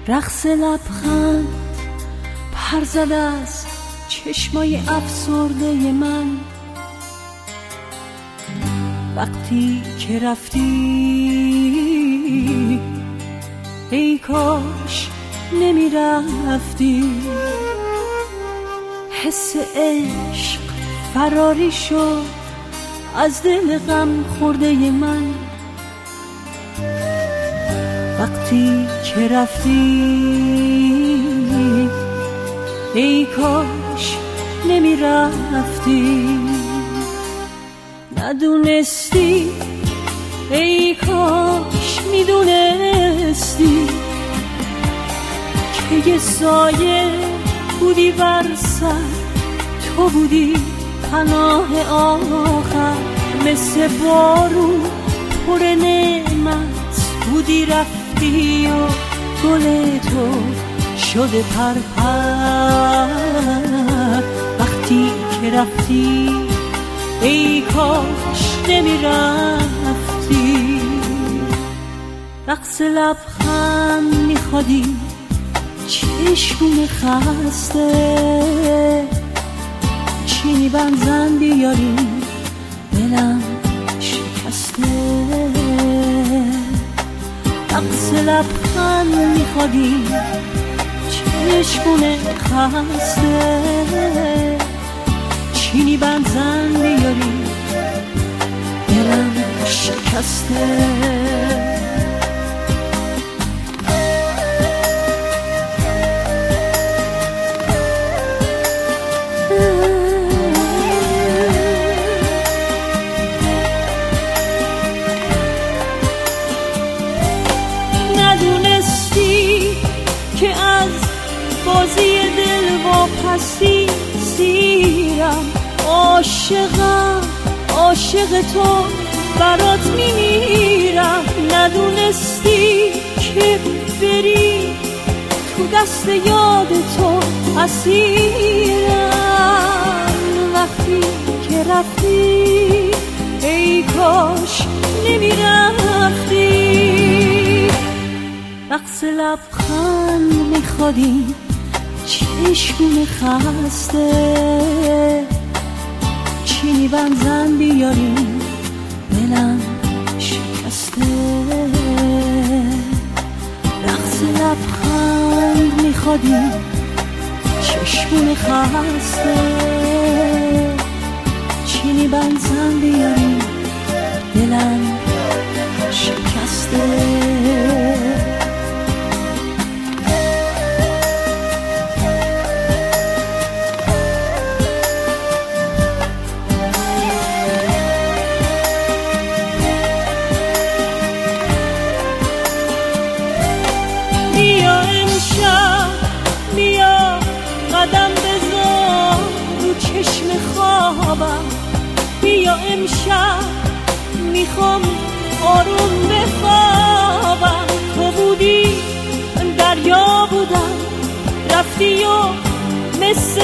رقص لبخند پر زد از چشمای افسرده من. وقتی که رفتی ای کاش نمی رفتی. حس عشق فراری شد از دل غم خورده من. وقتی که رفتی ای کاش نمی رفتی. ندونستی ای کاش میدونستی که یه سایه بودی بر سر، تو بودی پناه آخر. مثل بارون پر نعمت بودی رفتی و گل تو شده پرپر. وقتی که رفتی ای کاش نمی رفتی. رقص لبخند میخوادی چشمون خسته، چینی بنزن بیاری دلم شکسته. رقص لبخند میخوادی چشمون خسته، چینی بنزن بیاری دلم شکسته. ندونستی که از بازی دل واپسی سیرم. عاشق تو برات میمیرم. ندونستی که بری تو دست یاد تو اسیرم. وقتی که رفتی ای کاش نمیرفتی. رقص لبخند میخوادی چشمون خسته، چینی بنزن بیاری دلم شکسته. رقص لبخند میخوادی چشمون خسته، چینی بنزن بیاری دلم شکسته. بیا قدم بذار رو چشم خوابم. بیا امشب میخوام آروم بخوابم. تو بودی دریا بودم، رفتی و مثل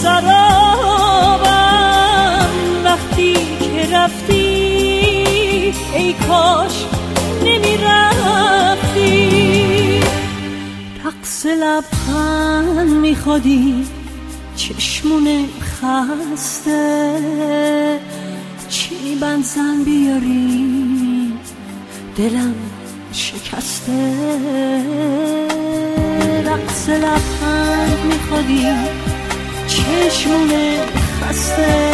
سرابم. وقتی که رفتی ای کاش نمیرفتی. رقص لبخند میخوادی چشمون خسته، چی بنزن بیاری دلم شکسته. رقص لبخند میخوادی چشمون خسته،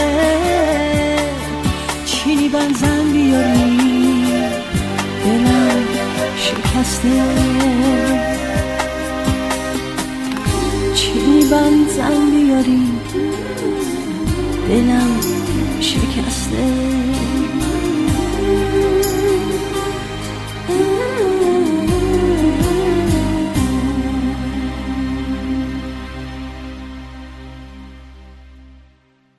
چینی بنزن بیاری دلم شکسته. چینی بنزن بیاری دلم شکسته.